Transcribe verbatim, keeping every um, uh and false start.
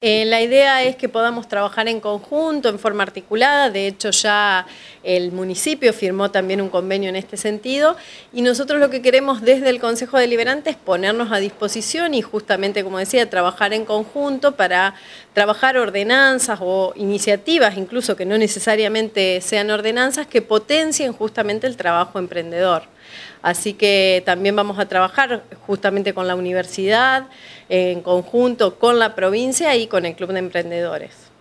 Eh, la idea es que podamos trabajar en conjunto, en forma articulada. De hecho, ya el municipio firmó también un convenio en este sentido, y nosotros lo que queremos desde el Consejo Deliberante es ponernos a disposición y justamente, como decía, trabajar en conjunto para trabajar ordenanzas o iniciativas, incluso que no necesariamente sean ordenanzas, que potencien justamente el trabajo emprendedor. Así que también vamos a trabajar justamente con la universidad, en conjunto con la provincia y con el Club de Emprendedores.